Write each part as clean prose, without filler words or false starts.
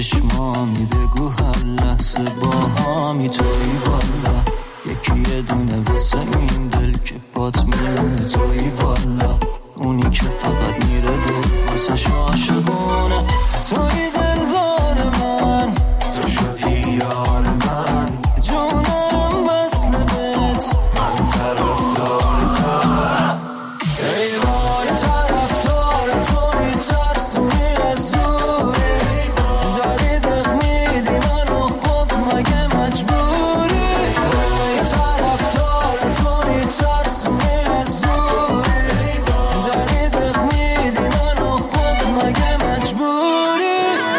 چشمامی بگو هر لحظه با همی توی والا، یکی یه دونه واسه این دل که بات میلونه توی والا، اونی که فقط میره دل واسه عاشقونه توی دلدار من، تو شدی یار من جونم وصل بهت، من طرفدارتم ای وای طرفدار تو میترسونی از دوری، داری دق میدی منو خب مگه مجبوری، ای طرفدار تو میترسونی از دوری، داری دق میدی منو خب مگه مجبوری.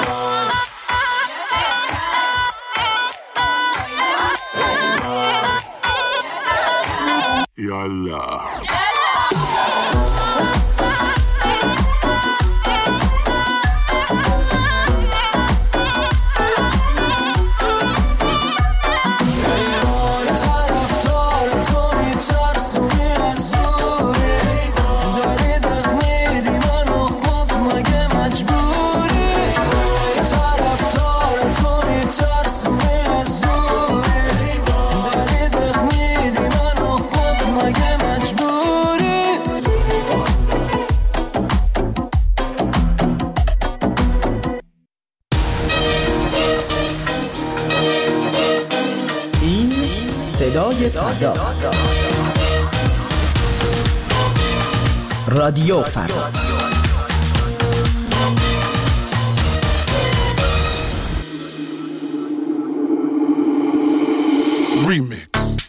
یالا صدای فردا، رادیو فردا. ریمیکس.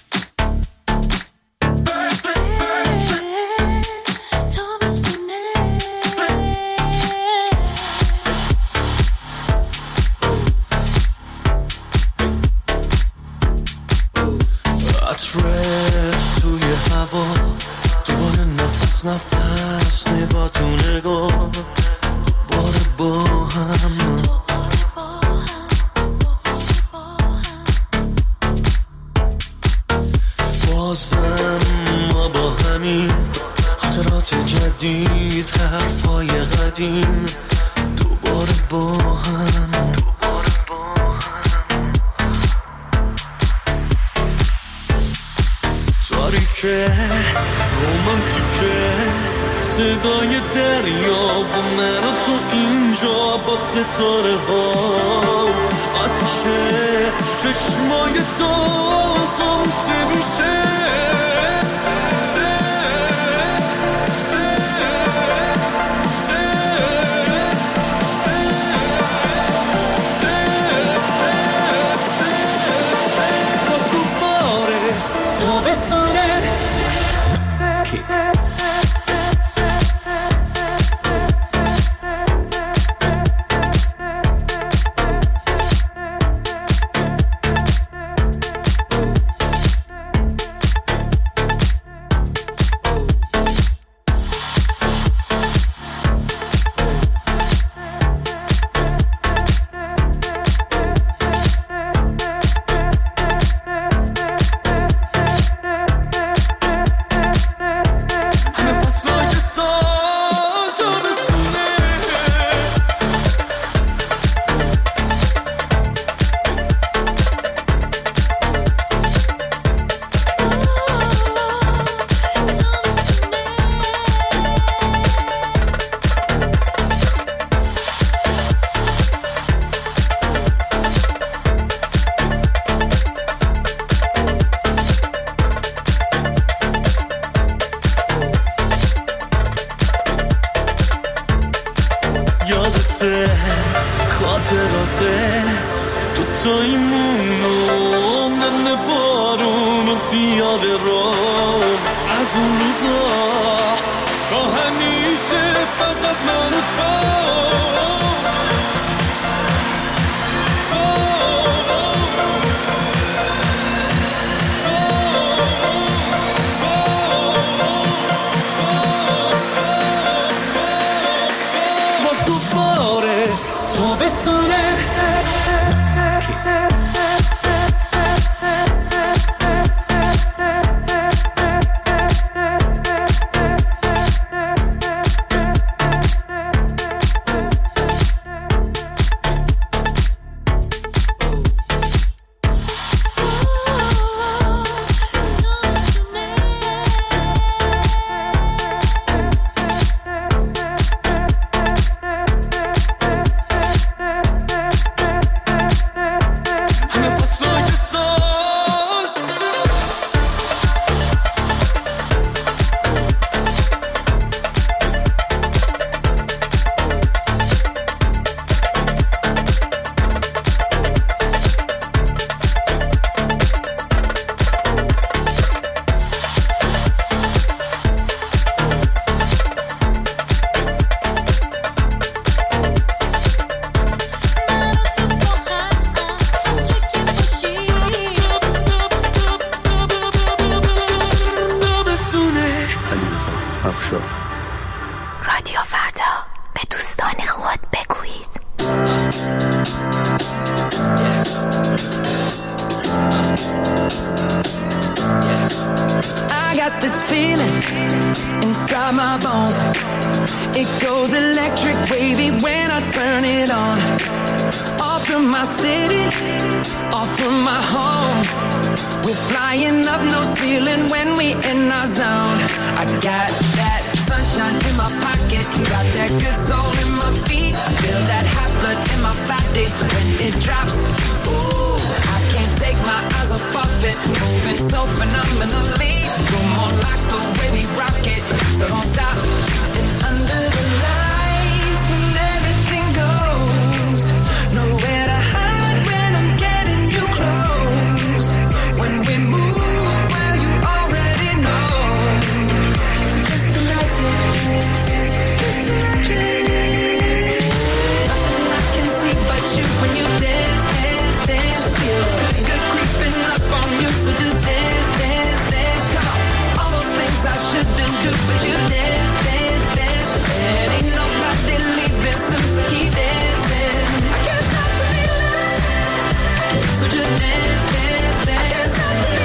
عطرت توی هوا، دوباره نفس نفس، نگاه تو نگاه، دوباره با هم بازم ما با همین خاطرات جدید، حرفای قدیم، دوباره با هم تاریکه رومانتیکه، صدای دریا و من و تو اینجا با ستاره ها، آتیشه چشمای تو خاموش نمیشه، خاطراته دوتاییمون و نم بارون و پیاده رو، از اون روزا تا همیشه فقط من و electric wavy when I turn it on. Off from my city, off from my home. We're flying up no ceiling when we in our zone. I got that sunshine in my pocket, got that good soul in my feet. I feel that hot blood in my body when it drops. Ooh, I can't take my eyes off of it, moving so phenomenally. Come on, like the way we rock it, so don't stop. It's under the lights when everything goes. Nowhere to hide when I'm getting you close. When we move, well, you already know. So just imagine, just imagine. Nothing I can see but you when you dance, dance, dance. Feel good, good creeping up on you. So just dance, dance, dance. Come on, all those things I shouldn't do, but you dance, dance, dance. There ain't nobody leaving soon, so keep dancing. I can't stop the feeling, so just dance, dance, dance.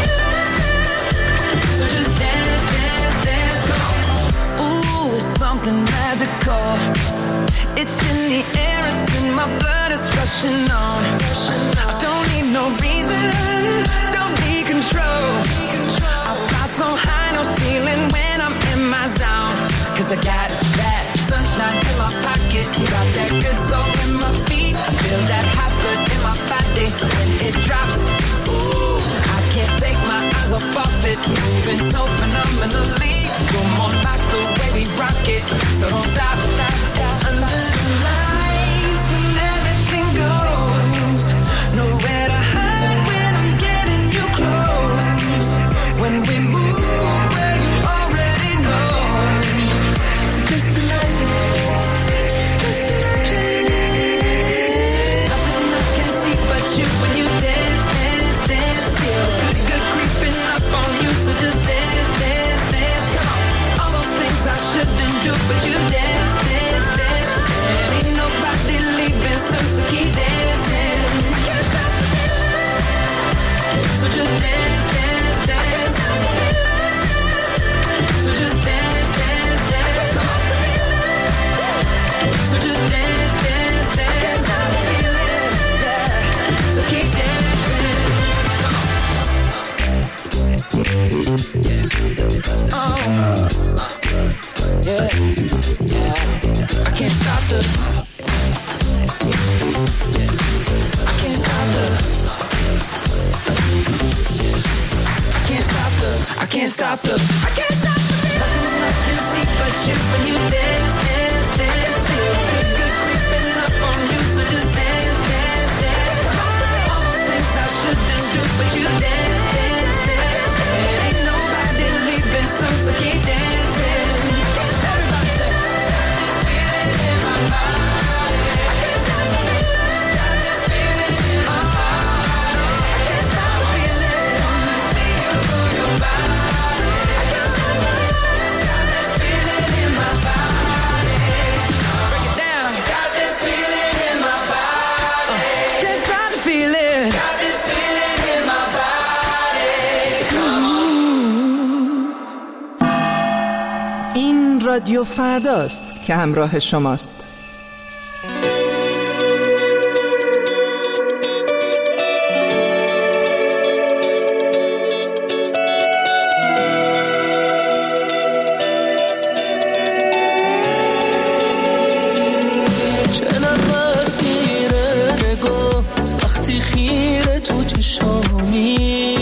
So just dance, dance, dance. Come on. Ooh, it's something magical. It's in the air, it's in my blood, it's rushing on. I don't need no reason, don't need control. I fly so high, no ceiling when I'm in my zone. Cause I got that sunshine in my pocket, got that good soul in my feet. I feel that hot blood in my body when it drops. Ooh, I can't take my eyes off of it, moving so phenomenally. Come on, like the way we rock it, so don't stop, stop, stop. Under the lights when everything goes, nowhere to hide when I'm getting you close. When we move, well, you already know. So just imagine, just imagine. Nothing I can see but you when you dance, dance, dance. Feel good, good creeping up on you. So just dance, dance, dance. Come on, all those things I shouldn't do, but you dance, dance, dance. There ain't nobody leaving soon, so keep dancing. I can't stop the feeling, so just dance, dance, dance. So just dance, dance, dance. Come on. So just dance, dance, dance. I can't stop the feeling, yeah. So keep dancing. Oh, yeah, yeah. I can't stop the. I can't stop the. I can't stop the. I can't stop the. I can't stop the. Nothing I can see but you when you dance, dance, dance. Feel good, good creeping up on you, so just dance, dance, dance. All those things I shouldn't do, but you dance, dance, dance. There ain't nobody leaving soon, so keep dancing. Everybody say, got this feeling in my body. I can't stop the feeling. Got this feeling in my body. I can't stop the feeling. Wanna see you move your body. I can't stop the feeling. Got this feeling in my body. Break it down. Got this feeling in my body. Can't stop the feeling. Got this feeling in my body. Come on. این رادیو فرداست که همراه شماست. چه نفس میره نگات وقتی خیره تو چشامی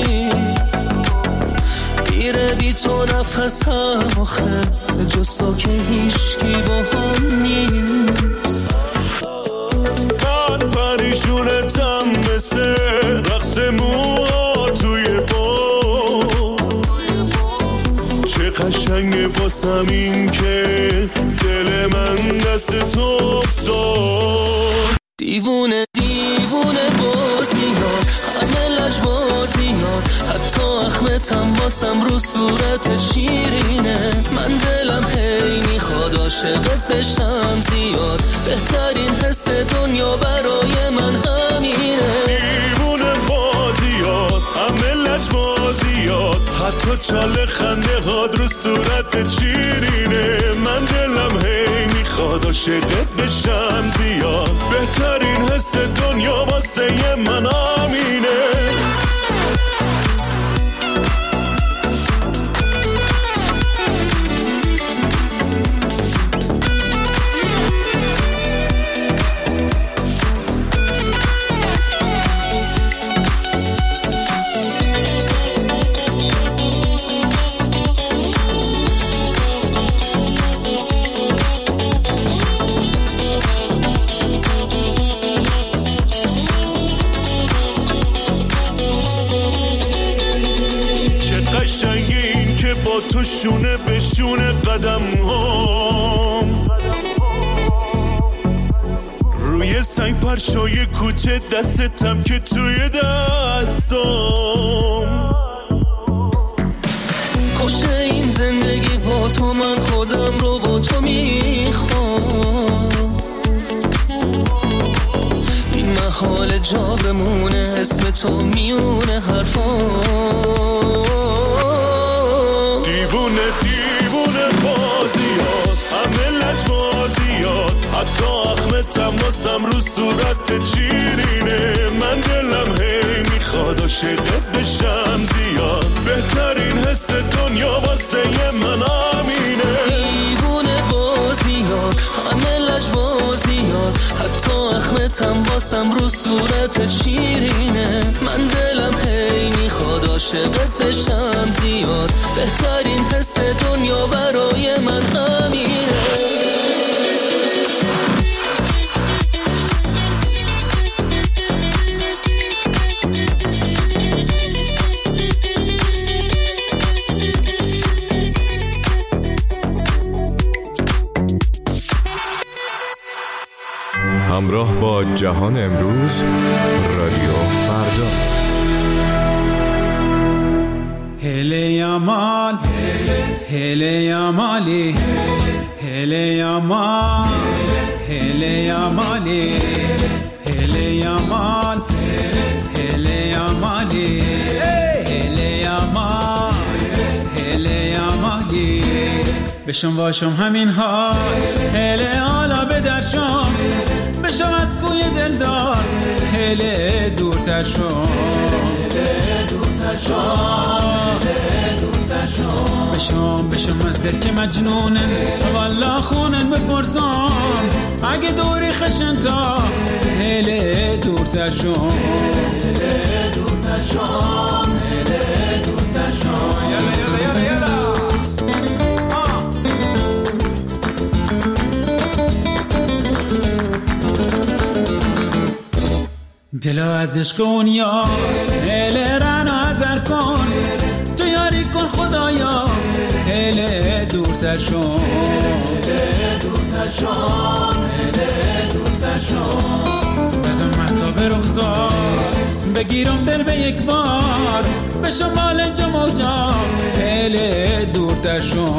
میره بی تو نفسم آخه جز تو که هیچکی با هم نیست. من پریشونتم مثل رقص موها توی باد. چه قشنگه باسم این که دل من دست تو افتاد. دیوونه دیوونه بازیات همه لجبازیات حتی اخمتم باسم رو صورت شیرینه. من دلم هی میخواد عاشقت بشم زیاد. بهترین حس دنیا برای من همینه. دیوونه بازیات همه لجبازیات حتی چاله خنده هاد رو صورت شیرینه. من دلم هی میخواد عاشقت بشم زیاد. بهترین حس دنیا واسه من همینه. تو شونه به شونه قدم هم روی سنگ فرشای کوچه دستم که توی دستم. خوشه این زندگی با تو، من خودم رو با تو میخوام. این محال جا بمونه اسم تو میونه حرفام. دیوونه بازیات، همه لجبازیات، حتی اخم تماسم رو صورت چیرینه. من دلم هی میخواد عاشقت بشم زیاد. بهترین حس دنیا واسه من همینه. دیوونه بازیات، همه لجبازیات، حتی اخم تماسم رو صورت چیرینه. من دلم هی میخواد عاشقت بشم زیاد. بهترین حس دنیا برای من همینه. همراه با جهان امروز، رادیو فردا. هله یامال هله یامالی هله یامال هله یامالی هله یامال هله یامالی هله یامال هله یامالی. بشم واشم همین حال هله حالا به درشم. بشم از کوی دلدار هله دورتر شم. بشم از دل که مجنونه والا خونن بپرسم. اگه دوری خشن تا هله دورتر شم. یلا دلو از عشق اون یار هله رن آذر کن. تو یاری کن خدایا هله دورتر شم. بزن محتاب رخزار بگیرم دل به یک بار. به شمال جموجا هله دورتر شم.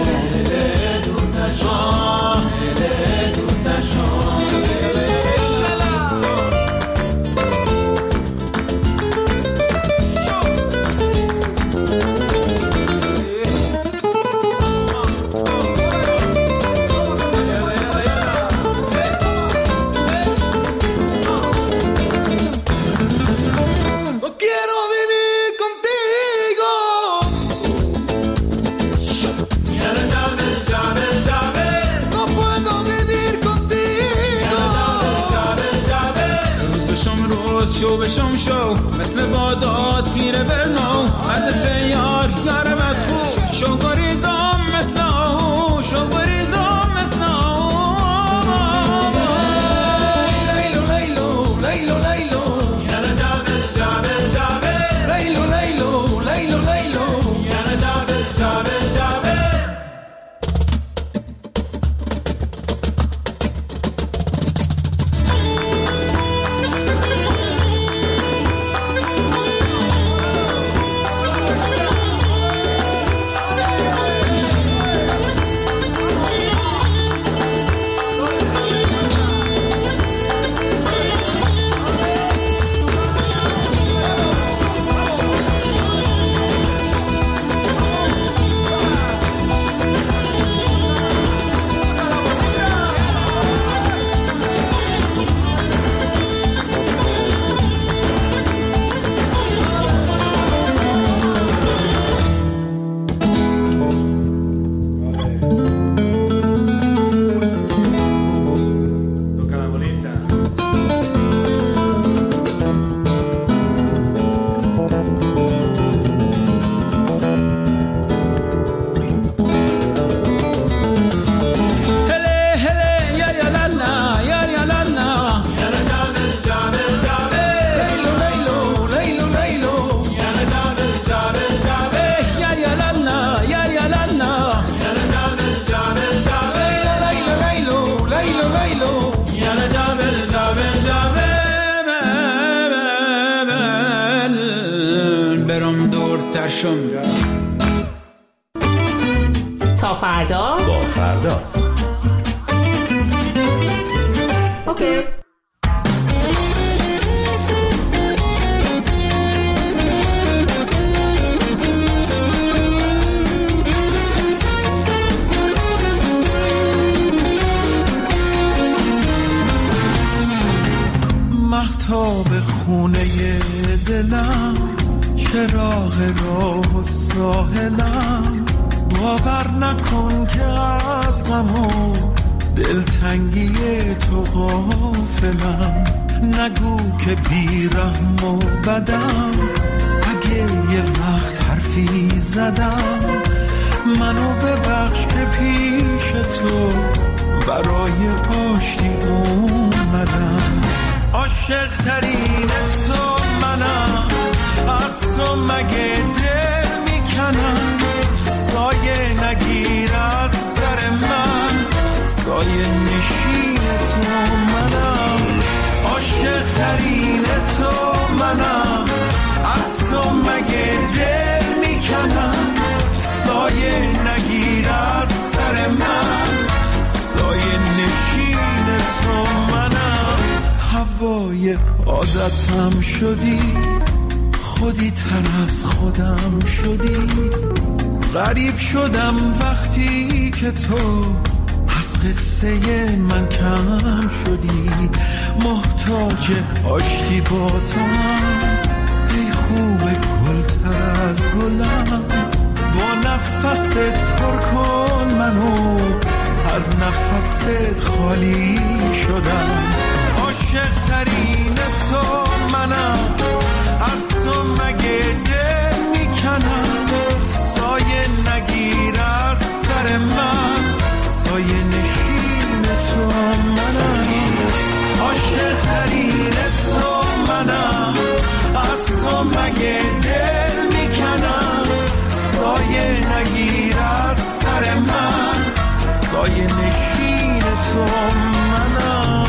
شو مثل بادات تیره برنو حد سیار یاره بدخو شو گریزم مثل آهو شو گریزم مثل آهو. لیلو لیلو لیلو لیلو یالا جابل جابل جابل لیلو لیلو لیلو لیلو یالا جابل جابل جابل. نشو میرم. تا فردا با فردا. اوکی. مهتاب خونه دلم، چراغ راه و ساحلم، باور نکن که از غم و دلتنگی تو غافلم. نگو که بیرحم و بدم، اگه یه وقت حرفی زدم، منو ببخش که پیش تو برای آشتی اومدم. عاشق ترین تو منم، از تو مگه دل میکنم. سایه نگیر از سر من، سایه نشین تو منم. عاشق ترین تو منم، از تو مگه دل میکنم. سایه نگیر از سر من، سایه نشین تو منم. هوای عادتم شدی، خودی تر از خودم شدی. غریب شدم وقتی که تو از قصه من کم شدی. محتاج آشتی با تو هم، ای خوب گل تر از گلم. با نفست پر کن منو، از نفست خالی شدم. عاشق ترین تو منم، از تو مگه دل میکنم. سایه نگیر از سر من، سایه نشین تو منم. عاشق ترین تو منم، از تو مگه دل میکنم. سایه نگیر از سر من، سایه نشین تو منم.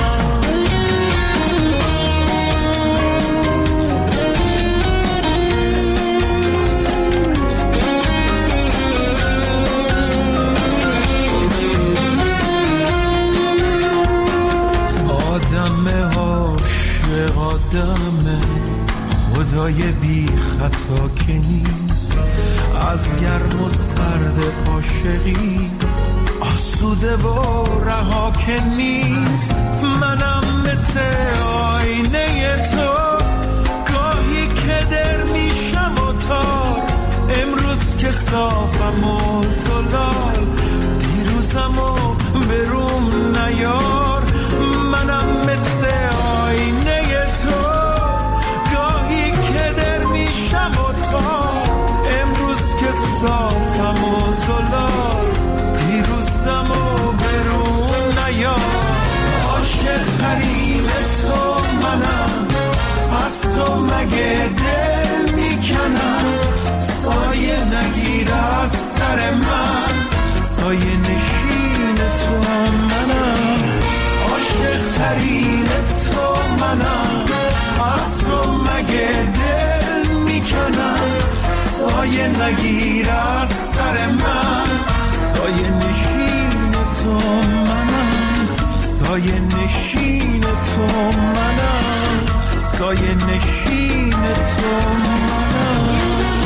آدم عاشق آدم، خدای بی خطا که نیست. از گرم و سرد عاشقی آسوده و رها که نیست. منم مثل آینه تو، گاهی که در میشم و تار. امروز که صافم و زلال، دیروزم و بروم نیار. منم مثل آینه تو، گاهی که در میشم و تار. امروز که صافم و زلال، دیروزم و برون نیار. عاشق ترین تو منم، از تو مگه دل میکنم. سایه نگیر از سر من، سایه نشین تو منم. عاشق ترین تو منم، از تو مگه دل میکنم. سایه نگیر از سر من، سایه نشین تو منم. سایه نشین تو منم، سایه نشین تو منم.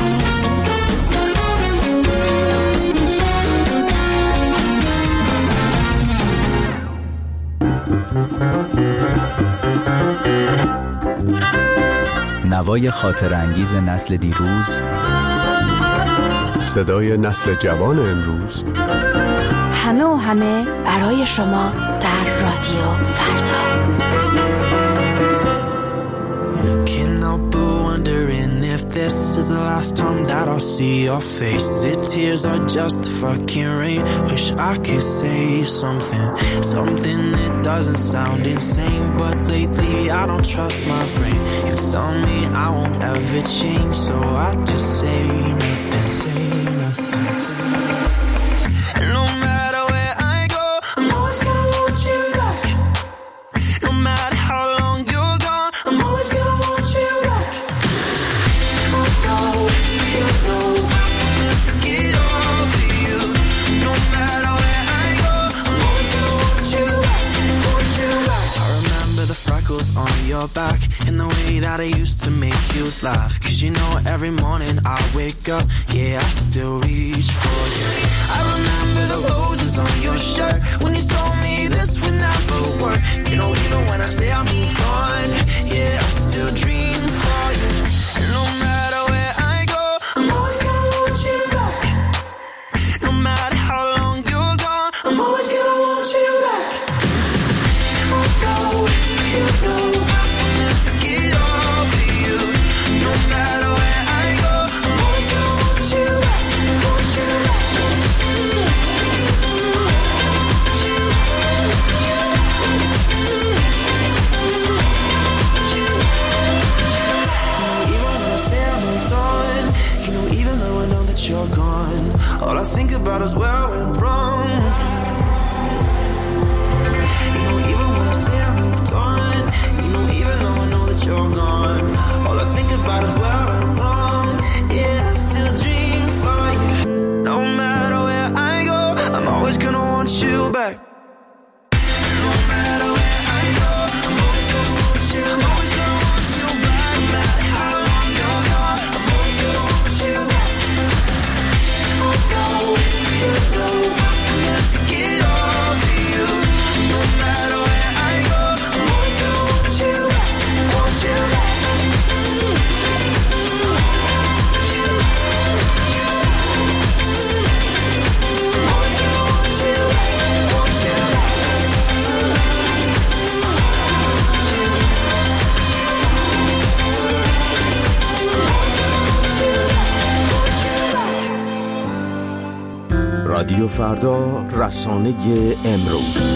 نوای خاطر انگیز نسل دیروز، صدای نسل جوان امروز. همه و همه برای شما در رادیو فردا. If this is the last time that I'll see your face, the tears are just the fucking rain. Wish I could say something that doesn't sound insane, but lately I don't trust my brain. You tell me I won't ever change, so I just say nothing. No matter where I go, I'm always gonna want you back. No matter how long you're gone, I'm always gonna want you back. You know you're back in the way that I used to make you laugh. Cause you know every morning I wake up, yeah, I still reach for you. I remember the roses on your shirt when you told me this would never work. You know, even when I say I moved on, yeah, I still dream for you. And no matter where I go, I'm always gonna want you back. No matter how long you're gone, I'm always gonna want you back. Oh no, you know I'll never get over you. No matter where I go, I'm always gonna want you back. Want you back. You're gone. All I think about is where I went wrong. You know, even when I say I moved on, you know, even though I know that you're gone, all I think about is where I went wrong. Yeah, I still dream for you. No matter where I go, I'm always gonna want you back. No matter where I go, I'm always gonna want you. I'm always gonna want you back. No matter how long you're gone, I'm always gonna want you back. You know I'll never get over you. No matter where I go, I'm always gonna want you back. Want you back. I'm always gonna want you back. Want you back. رادیو فردا، رسانه امروز.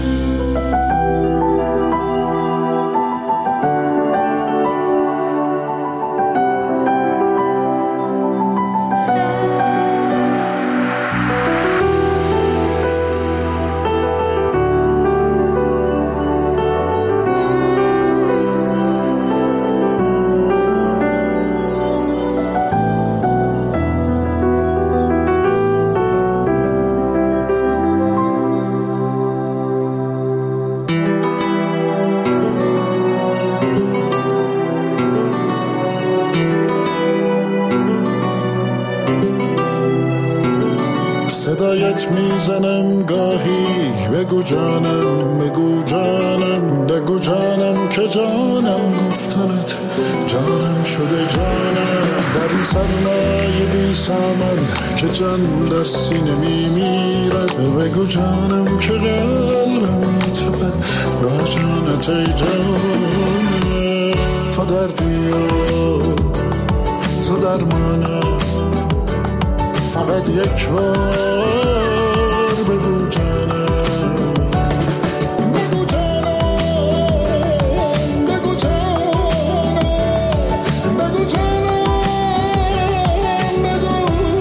صدایت میزنم گاهی بگو جانم، بگو جانم، بگو جانم که جانم گفتنت جانم شده جانم. در این سرمایه بی سامان که جان در سینه میمیرد، بگو جانم که قلبم میتپد با جانت ای جانم. تو دردی و تو درمانم، فقط یک بار بگو جانم، بگو جانم، بگو جانم، بگو جانم، بگو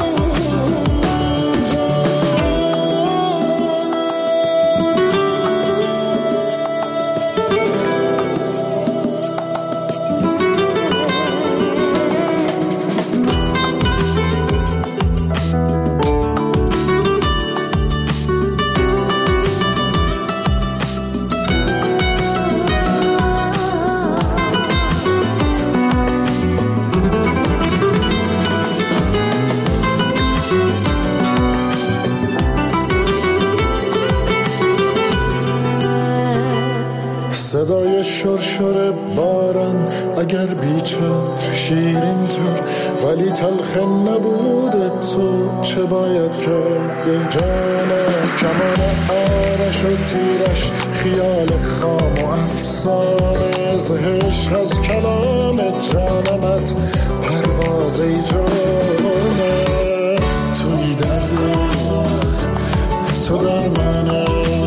صدای شرشر باران اگر بیچار شیرین تر، ولی تلخ نبود تو چه باید کرد ای جانم. کمان آرش و تیرش خیال خام و افسانه، ز عشق از کلام جانمت پرواز ای جانم. توی درد تو در منه،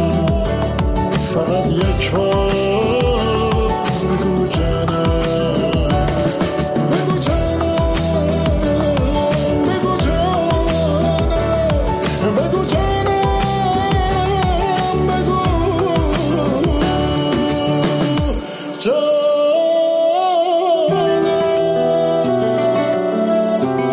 فقط یک بار بگو جانم، بگو جانم، بگو جانم، بگو جانم، بگو جانم.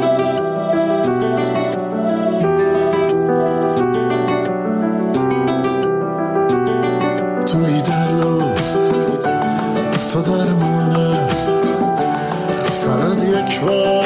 کشور